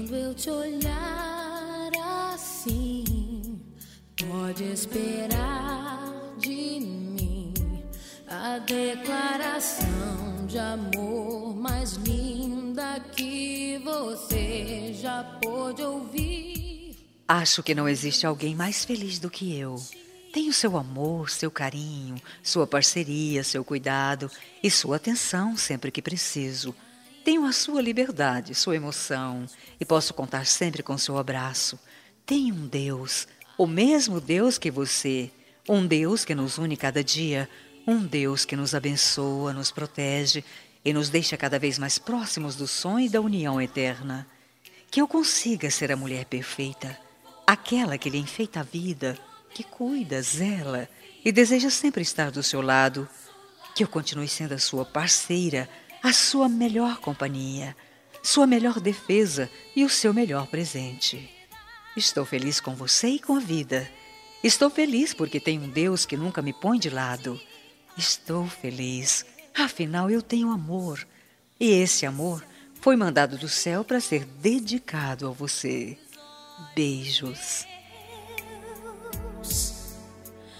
Quando eu te olhar assim, pode esperar de mim a declaração de amor mais linda que você já pôde ouvir. Acho que não existe alguém mais feliz do que eu. Tenho seu amor, seu carinho, sua parceria, seu cuidado e sua atenção sempre que preciso. Tenho a sua liberdade, sua emoção e posso contar sempre com seu abraço. Tenho um Deus, o mesmo Deus que você, um Deus que nos une cada dia, um Deus que nos abençoa, nos protege e nos deixa cada vez mais próximos do sonho e da união eterna. Que eu consiga ser a mulher perfeita, aquela que lhe enfeita a vida, que cuida, zela e deseja sempre estar do seu lado. Que eu continue sendo a sua parceira, a sua melhor companhia, sua melhor defesa e o seu melhor presente. Estou feliz com você e com a vida. Estou feliz porque tenho um Deus que nunca me põe de lado. Estou feliz, afinal eu tenho amor. E esse amor foi mandado do céu para ser dedicado a você. Beijos.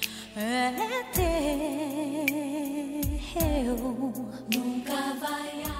É teu, nunca vai